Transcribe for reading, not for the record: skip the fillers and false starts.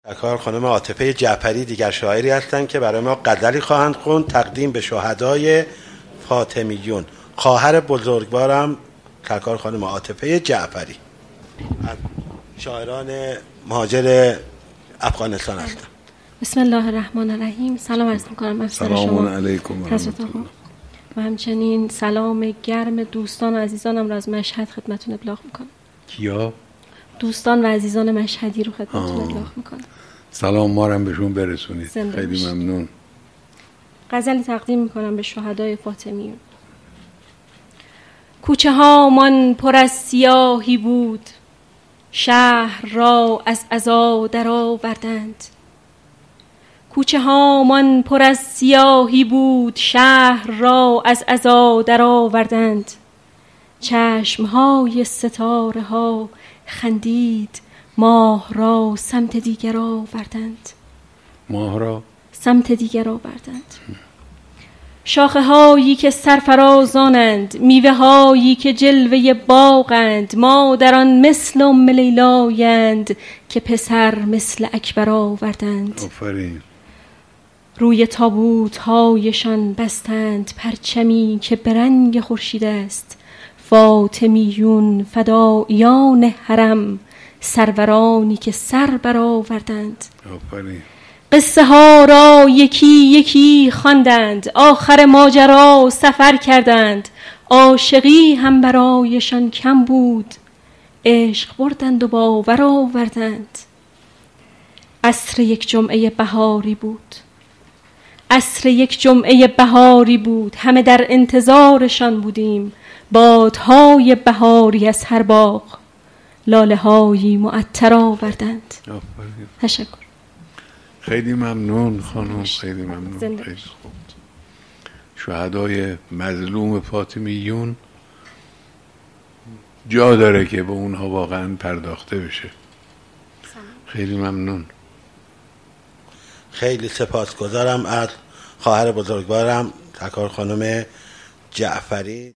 کار خانم عاطفه جعفری دیگر شاعری هستند که برای ما غزلی خواهند خوند تقدیم به شهدای فاطمیون. خواهر بزرگوارم کار خانم عاطفه جعفری، شاعران مهاجر افغانستان هستم. بسم الله الرحمن الرحیم. سلام عرض می‌کنم افسر شما. سلام علیکم و همچنین سلام گرم دوستان و عزیزانم را از مشهد خدمتتون ابلاغ می‌کنم. کیا؟ دوستان و عزیزان مشهدی رو خدمتتون ابلاغ می‌کنم. سلام ما رو هم بهشون برسونید. خیلی ممنون. غزلی تقدیم می‌کنم به شهدای فاطمیون. کوچه هامان پر از سیاهی بود، شهر را از عزا درآوردند. کوچه هامان پر از سیاهی بود، شهر را از عزا درآوردند. چشم‌های ستاره ها خندید، ماه را سمت دیگر آوردند. ماه را سمت دیگر آوردند. شاخه هایی که سرفرازانند، میوه هایی که جلوه باغند، مادران مثل ام لیلایند که پسر مثل اکبر آوردند. آفرین. روی تابوت هایشان بستند پرچمی که به رنگ خورشید است. فاطمیون فدایان حرم، سرورانی که سر برآوردند. آفرین. قصه ها را یکی یکی خواندند، آخر ماجرا سفر کردند. عاشقی هم برایشان کم بود، عشق بردند و باور آوردند. عصر یک جمعه بهاری بود، عصر یک جمعه بهاری بود، همه در انتظارشان بودیم. بادهای بهاری از هر باغ، لاله هایی معطر آوردند. آفرین. تشکر. خیلی ممنون خانم، خیلی ممنون. خیلی خوب. شهدای مظلوم فاطمیون جا داره که به اونها واقعا پرداخته بشه. خیلی ممنون. خیلی سپاسگزارم از خواهر بزرگوارم کار خانم جعفری.